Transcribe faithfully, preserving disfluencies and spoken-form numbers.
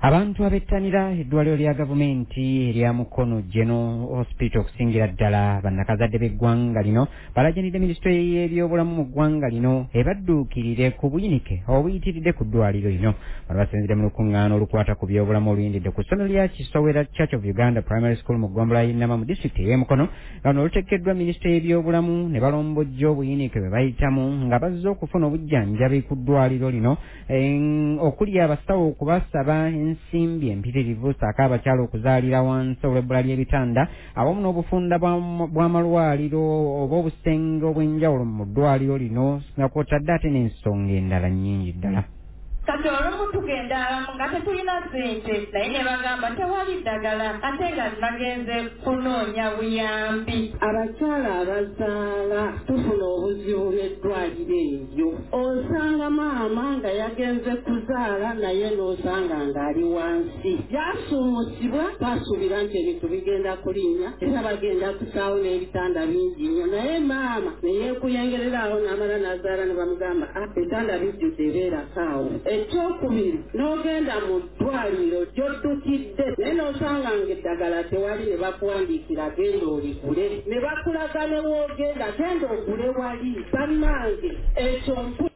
Abantu abettanira eddwaliro lya gavumenti erya Mukono General Hospital okusingira ddala bannakazadde b'eggwanga lino balajanidde minisitule y'ebyobulamu mu ggwanga lino ebadduukirire ku buyinike obuyitiridde ku ddwaliro lino. Bano basinzidde mu lukuŋŋaana olukwata ku byobulamu oluyindidde ku ssomero lya Kisowera Church of Uganda Primary School mu ggombolola y'e Nama mu disitulikiti ey'e Mukono. Bano oluteekeddwa minisitule y'ebyobulamu ne balombojja obuyinike bwe bayitamu nga bazze okufuna obujjanjabi ku ddwaliro lino okuli abasawo okubasaba ensimbi empitirivu ssaako abakyala okuzaalira wansi olw'ebbula ly'ebitanda awamu n'obufunda bw'amalwaliro oba obusenge obw'enjawulo mu ddwaliro lino nga kw'otadde ate n'ensonga endala nnyingi ddala. Kati olumu tugenda alamu nga tetulina ssente naye ne bagamba tewali ddagala ate nga nagenze kunoonya buyambi. Abakyala abazaala tufuna obuzibu bw'eddwaliro eryo. Osanga maama nga yagenze kuzaala naye n'osanga ng'ali wansi. Byasuumusibwa twasuubira nti ebintu bigenda kulinnya era bagenda kusaawo n'ebitanda bingi nnyo naye maama ne yeekuyengererawo n'amala n'azaala ne bamugamba ebitanda bijjudde beerakaawo. Ekyokubiri n'ogenda mu ddwaliro gy'oddukidde naye n'osanga ng'eddagala tewali ne bakuwandiikira genda oligule ne bakulaga ne woogenda genda ogule wali bannange ekyo